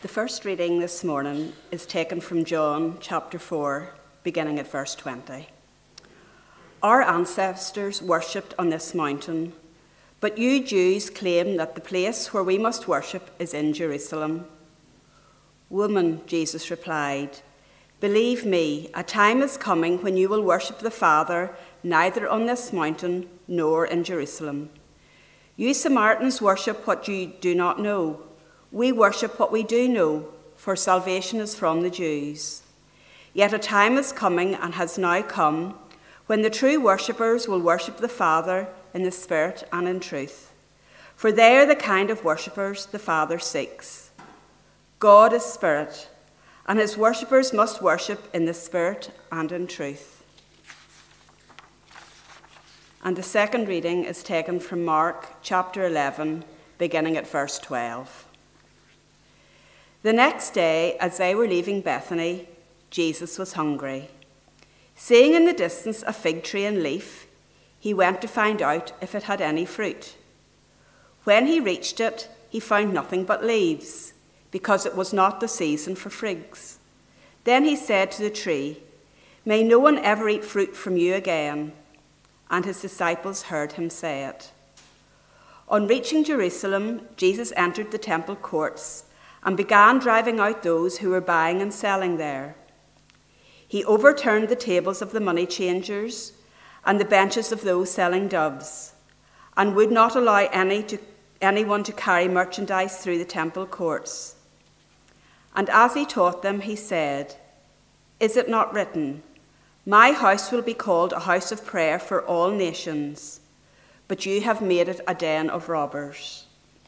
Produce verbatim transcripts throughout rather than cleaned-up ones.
The first reading this morning is taken from John chapter four, beginning at verse twenty. Our ancestors worshipped on this mountain, but you Jews claim that the place where we must worship is in Jerusalem. Woman, Jesus replied, believe me, a time is coming when you will worship the Father neither on this mountain nor in Jerusalem. You Samaritans worship what you do not know. We worship what we do know, for salvation is from the Jews. Yet a time is coming and has now come when the true worshippers will worship the Father in the Spirit and in truth. For they are the kind of worshippers the Father seeks. God is Spirit, and his worshippers must worship in the Spirit and in truth. And the second reading is taken from Mark chapter eleven, beginning at verse twelve. The next day, as they were leaving Bethany, Jesus was hungry. Seeing in the distance a fig tree in leaf, he went to find out if it had any fruit. When he reached it, he found nothing but leaves, because it was not the season for figs. Then he said to the tree, "May no one ever eat fruit from you again." And his disciples heard him say it. On reaching Jerusalem, Jesus entered the temple courts and began driving out those who were buying and selling there. He overturned the tables of the money changers and the benches of those selling doves, and would not allow any to, anyone to carry merchandise through the temple courts. And as he taught them, he said, "Is it not written, 'My house will be called a house of prayer for all nations,' but you have made it a den of robbers."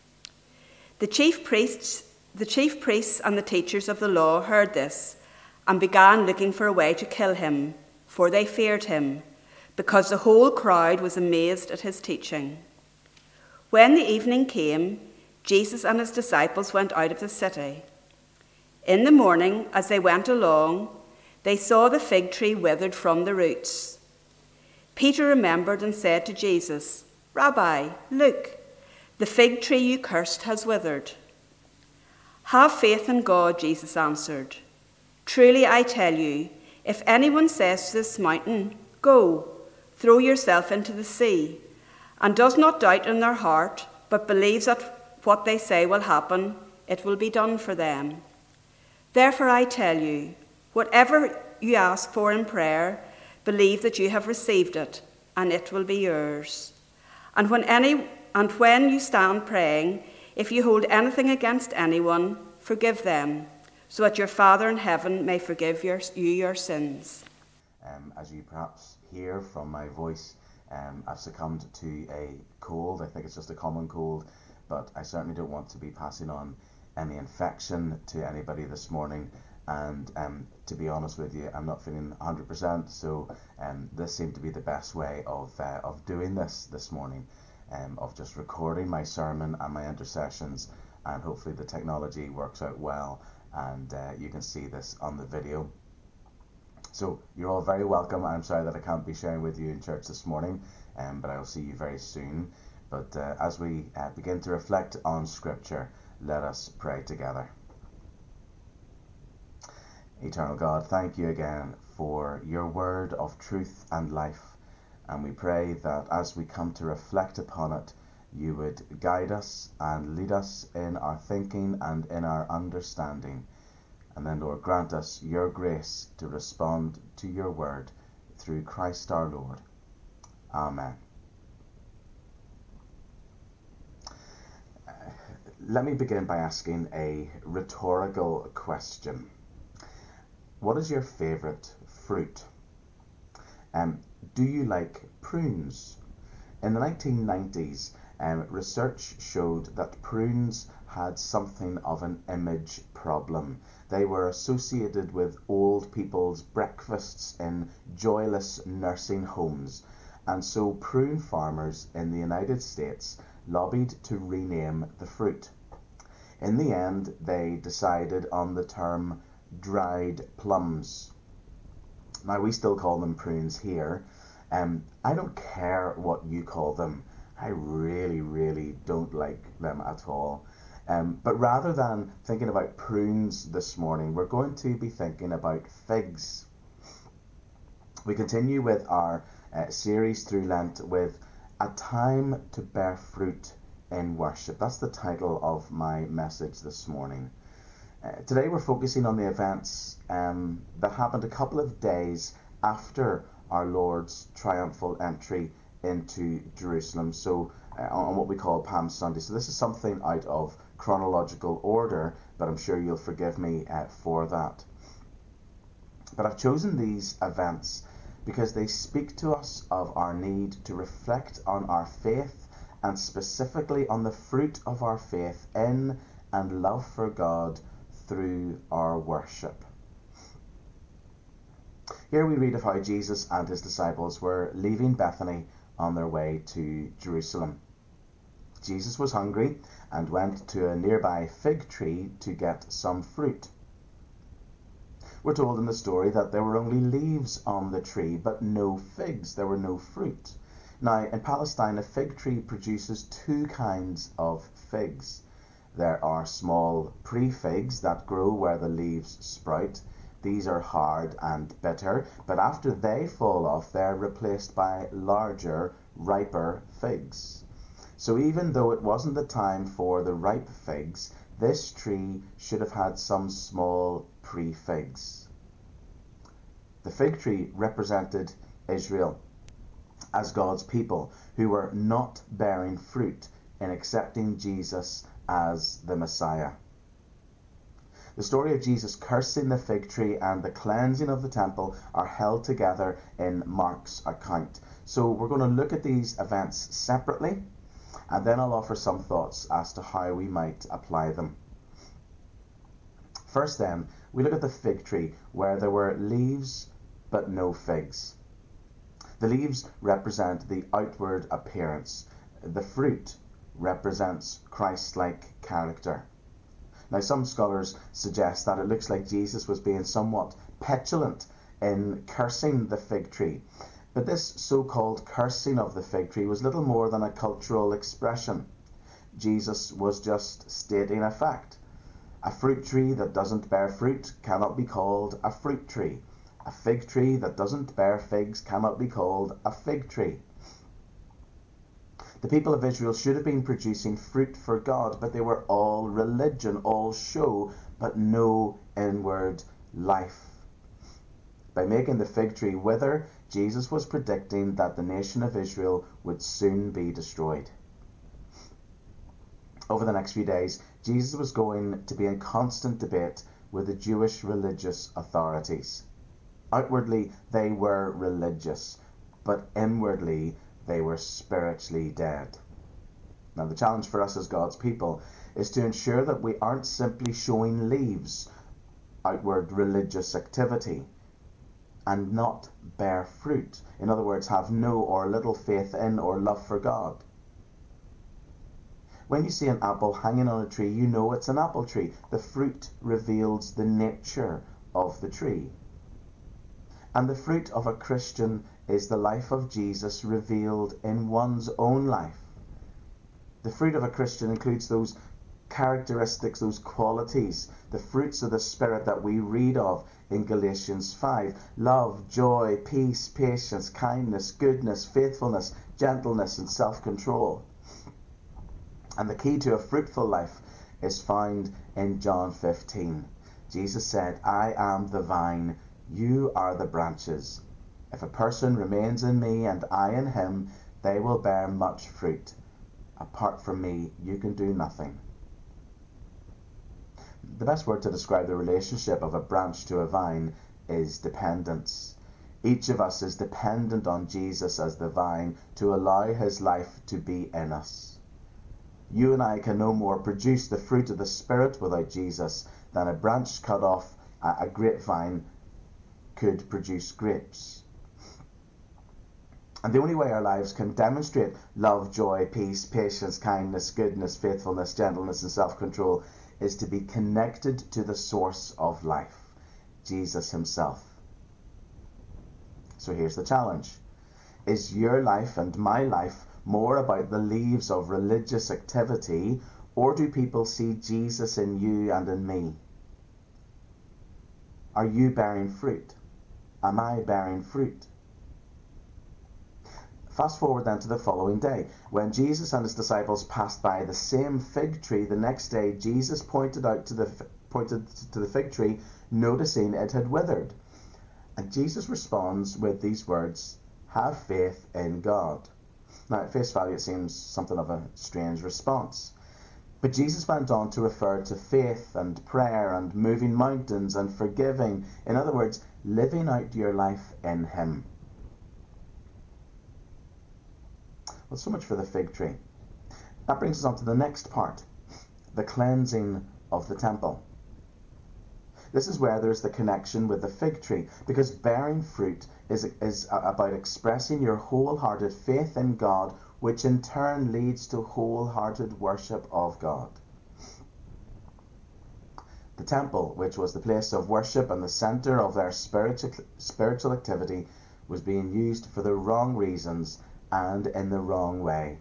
The chief priests The chief priests and the teachers of the law heard this and began looking for a way to kill him, for they feared him, because the whole crowd was amazed at his teaching. When the evening came, Jesus and his disciples went out of the city. In the morning, as they went along, they saw the fig tree withered from the roots. Peter remembered and said to Jesus, "Rabbi, look, the fig tree you cursed has withered." "Have faith in God," Jesus answered. "Truly I tell you, if anyone says to this mountain, 'Go, throw yourself into the sea,' and does not doubt in their heart, but believes that what they say will happen, it will be done for them. Therefore I tell you, whatever you ask for in prayer, believe that you have received it, and it will be yours. And when any and when you stand praying, if you hold anything against anyone, forgive them, so that your Father in heaven may forgive your, you your sins." Um, as you perhaps hear from my voice, um, I've succumbed to a cold. I think it's just a common cold, but I certainly don't want to be passing on any infection to anybody this morning. And um, to be honest with you, I'm not feeling one hundred percent, so um, this seemed to be the best way of, uh, of doing this this morning. Um, of just recording my sermon and my intercessions, and hopefully the technology works out well and uh, you can see this on the video. So you're all very welcome. I'm sorry that I can't be sharing with you in church this morning, um, but I will see you very soon. But uh, as we uh, begin to reflect on Scripture, let us pray together. Eternal God, thank you again for your word of truth and life. And we pray that as we come to reflect upon it, you would guide us and lead us in our thinking and in our understanding. And then, Lord, grant us your grace to respond to your word through Christ our Lord. Amen. Uh, let me begin by asking a rhetorical question. What is your favourite fruit? Um, do you like prunes? In the nineteen nineties, um, research showed that prunes had something of an image problem. They were associated with old people's breakfasts in joyless nursing homes, and so prune farmers in the United States lobbied to rename the fruit. In the end, they decided on the term dried plums. Now, we still call them prunes here. Um, I don't care what you call them. I really, really don't like them at all. Um, but rather than thinking about prunes this morning, we're going to be thinking about figs. We continue with our uh, series through Lent with A Time to Bear Fruit in Worship. That's the title of my message this morning. Uh, today we're focusing on the events um, that happened a couple of days after our Lord's triumphal entry into Jerusalem, so uh, on what we call Palm Sunday. So this is something out of chronological order, but I'm sure you'll forgive me uh, for that. But I've chosen these events because they speak to us of our need to reflect on our faith, and specifically on the fruit of our faith in and love for God through our worship. Here we read of how Jesus and his disciples were leaving Bethany on their way to Jerusalem. Jesus was hungry and went to a nearby fig tree to get some fruit. We're told in the story that there were only leaves on the tree, but no figs. There were no fruit. Now, in Palestine, a fig tree produces two kinds of figs. There are small pre-figs that grow where the leaves sprout. These are hard and bitter, but after they fall off, they're replaced by larger, riper figs. So even though it wasn't the time for the ripe figs, this tree should have had some small pre-figs. The fig tree represented Israel as God's people who were not bearing fruit in accepting Jesus as the Messiah. The story of Jesus cursing the fig tree and the cleansing of the temple are held together in Mark's account. So we're going to look at these events separately, and then I'll offer some thoughts as to how we might apply them. First then, we look at the fig tree where there were leaves but no figs. The leaves represent the outward appearance. The fruit represents Christ-like character. Now, some scholars suggest that it looks like Jesus was being somewhat petulant in cursing the fig tree. But this so-called cursing of the fig tree was little more than a cultural expression. Jesus was just stating a fact. A fruit tree that doesn't bear fruit cannot be called a fruit tree. A fig tree that doesn't bear figs cannot be called a fig tree. The people of Israel should have been producing fruit for God, but they were all religion, all show, but no inward life. By making the fig tree wither, Jesus was predicting that the nation of Israel would soon be destroyed. Over the next few days, Jesus was going to be in constant debate with the Jewish religious authorities. Outwardly, they were religious, but inwardly, they were spiritually dead. Now, the challenge for us as God's people is to ensure that we aren't simply showing leaves, outward religious activity, and not bear fruit. In other words, have no or little faith in or love for God. When you see an apple hanging on a tree, you know it's an apple tree. The fruit reveals the nature of the tree. And the fruit of a Christian is the life of Jesus revealed in one's own life. The fruit of a Christian includes those characteristics, those qualities, the fruits of the Spirit that we read of in Galatians five. Love, joy, peace, patience, kindness, goodness, faithfulness, gentleness, and self-control. And the key to a fruitful life is found in John fifteen. Jesus said, I am the vine, you are the branches. If a person remains in me and I in him, they will bear much fruit. Apart from me, you can do nothing. The best word to describe the relationship of a branch to a vine is dependence. Each of us is dependent on Jesus as the vine to allow his life to be in us. You and I can no more produce the fruit of the Spirit without Jesus than a branch cut off a grapevine could produce grapes. And the only way our lives can demonstrate love, joy, peace, patience, kindness, goodness, faithfulness, gentleness, and self-control is to be connected to the source of life, Jesus himself. So here's the challenge. Is your life and my life more about the leaves of religious activity Or do people see Jesus in you and in me? Are you bearing fruit? Am I bearing fruit? Fast forward then to the following day. When Jesus and his disciples passed by the same fig tree, the next day Jesus pointed out to the pointed to the fig tree, noticing it had withered. And Jesus responds with these words, "Have faith in God." Now, at face value, it seems something of a strange response. But Jesus went on to refer to faith and prayer and moving mountains and forgiving. In other words, living out your life in him. Well, so much for the fig tree. That brings us on to the next part, the cleansing of the temple. This is where there's the connection with the fig tree, because bearing fruit is, is about expressing your wholehearted faith in God, which in turn leads to wholehearted worship of God. The temple, which was the place of worship and the centre of their spiritual, spiritual activity, was being used for the wrong reasons and in the wrong way.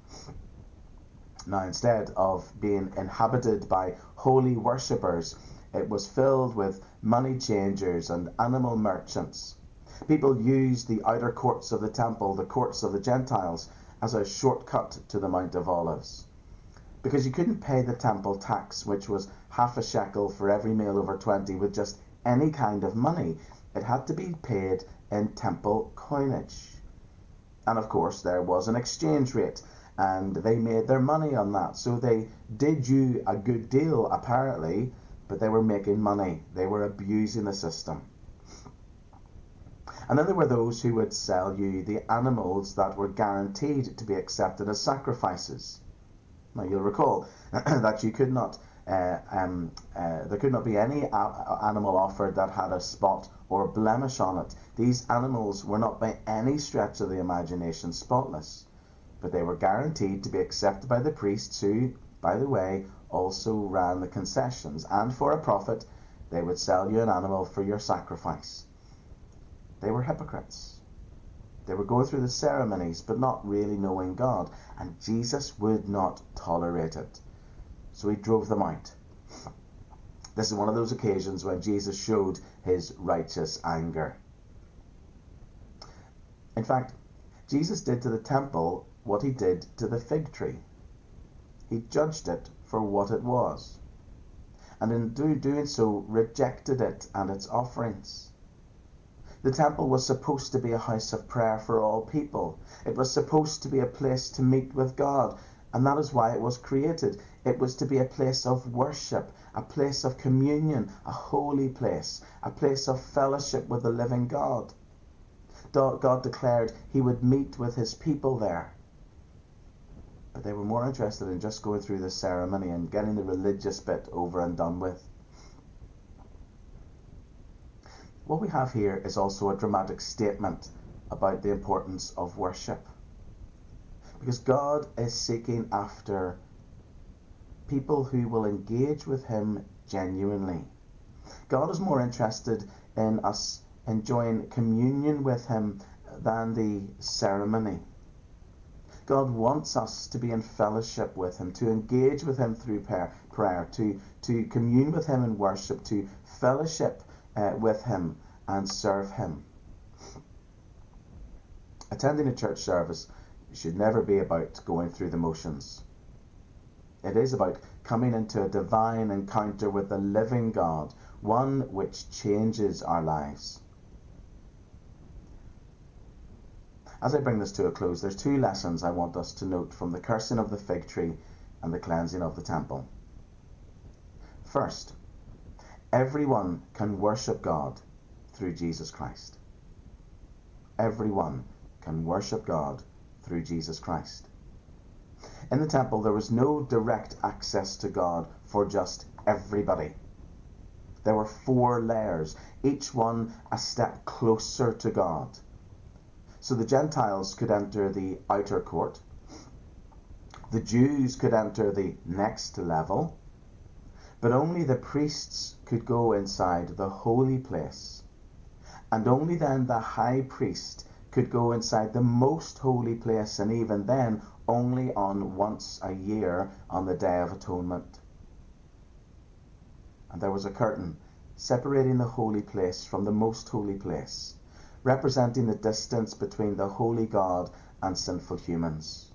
Now, instead of being inhabited by holy worshippers, it was filled with money changers and animal merchants. People used the outer courts of the temple, the courts of the Gentiles, as a shortcut to the Mount of Olives. Because you couldn't pay the temple tax, which was half a shekel for every male over twenty, with just any kind of money. It had to be paid in temple coinage. And of course, there was an exchange rate, and they made their money on that. So they did you a good deal, apparently, but they were making money. They were abusing the system. And then there were those who would sell you the animals that were guaranteed to be accepted as sacrifices. Now, you'll recall that you could not, uh, um, uh, there could not be any a- animal offered that had a spot or blemish on it. These animals were not by any stretch of the imagination spotless, but they were guaranteed to be accepted by the priests, who, by the way, also ran the concessions, and for a profit they would sell you an animal for your sacrifice. They were hypocrites. They were going through the ceremonies but not really knowing God, and Jesus would not tolerate it. So he drove them out. This is one of those occasions when Jesus showed his righteous anger. In fact, Jesus did to the temple what he did to the fig tree. He judged it for what it was, and in do, doing so rejected it and its offerings. The temple was supposed to be a house of prayer for all people. It was supposed to be a place to meet with God, and that is why it was created. It was to be a place of worship, a place of communion, a holy place, a place of fellowship with the living God. God declared he would meet with his people there. But they were more interested in just going through the ceremony and getting the religious bit over and done with. What we have here is also a dramatic statement about the importance of worship. Because God is seeking after people who will engage with him genuinely. God is more interested in us enjoying communion with him than the ceremony. God wants us to be in fellowship with him, to engage with him through prayer, to, to commune with him in worship, to fellowship uh, with him and serve him. Attending a church service should never be about going through the motions. It is about coming into a divine encounter with the living God, one which changes our lives. As I bring this to a close, there's two lessons I want us to note from the cursing of the fig tree and the cleansing of the temple. First, everyone can worship God through Jesus Christ. Everyone can worship God through Jesus Christ. In the temple, there was no direct access to God for just everybody. There were four layers, each one a step closer to God. So the Gentiles could enter the outer court. The Jews could enter the next level. But only the priests could go inside the holy place. And only then the high priest could go inside the most holy place, and even then only on once a year on the Day of Atonement. And there was a curtain separating the holy place from the most holy place, representing the distance between the holy God and sinful humans.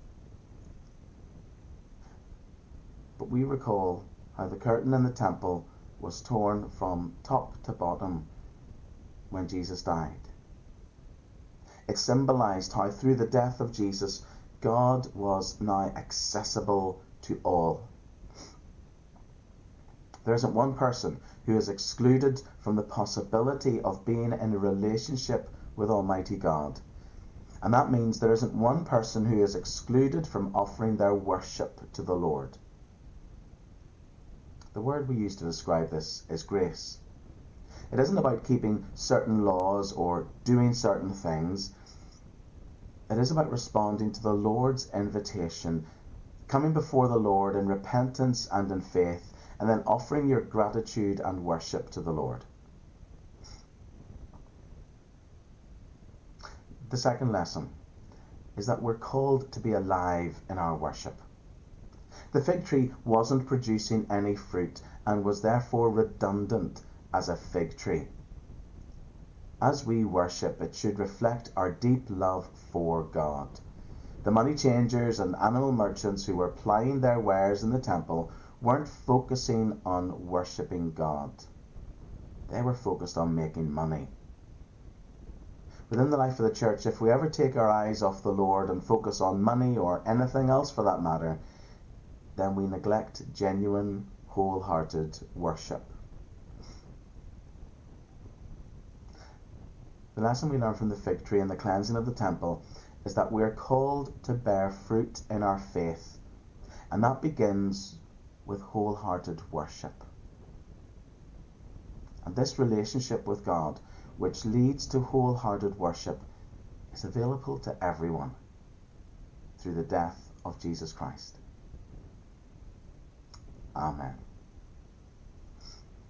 But we recall how the curtain in the temple was torn from top to bottom when Jesus died. It symbolized how through the death of Jesus, God was now accessible to all. There isn't one person who is excluded from the possibility of being in a relationship with Almighty God. And that means there isn't one person who is excluded from offering their worship to the Lord. The word we use to describe this is grace. It isn't about keeping certain laws or doing certain things. It is about responding to the Lord's invitation, coming before the Lord in repentance and in faith, and then offering your gratitude and worship to the Lord. The second lesson is that we're called to be alive in our worship. The fig tree wasn't producing any fruit and was therefore redundant as a fig tree. As we worship, it should reflect our deep love for God. The money changers and animal merchants who were plying their wares in the temple weren't focusing on worshipping God. They were focused on making money. Within the life of the church, if we ever take our eyes off the Lord and focus on money or anything else for that matter, then we neglect genuine, wholehearted worship. The lesson we learn from the fig tree and the cleansing of the temple is that we are called to bear fruit in our faith, and that begins with wholehearted worship. And this relationship with God, which leads to wholehearted worship, is available to everyone through the death of Jesus Christ. Amen.